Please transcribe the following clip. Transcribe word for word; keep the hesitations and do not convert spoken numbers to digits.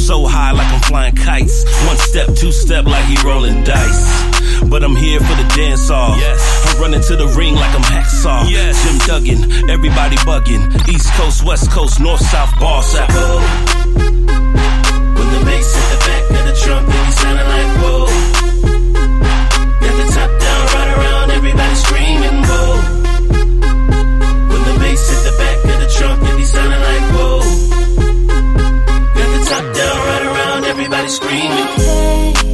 so high like I'm flying kites. One step, two step like he rolling dice. But I'm here for the dance off. Yes. I'm running to the ring like I'm Hacksaw. Yes. Jim Duggan, everybody bugging. East Coast, West Coast, North, South, boss out. Whoa. When the bass hit the back of the trunk, it be sounding like whoa. Got the top down, right around, everybody screaming whoa. When the bass hit the back of the trunk, it be sounding like whoa. Got the top down, right around, everybody screaming.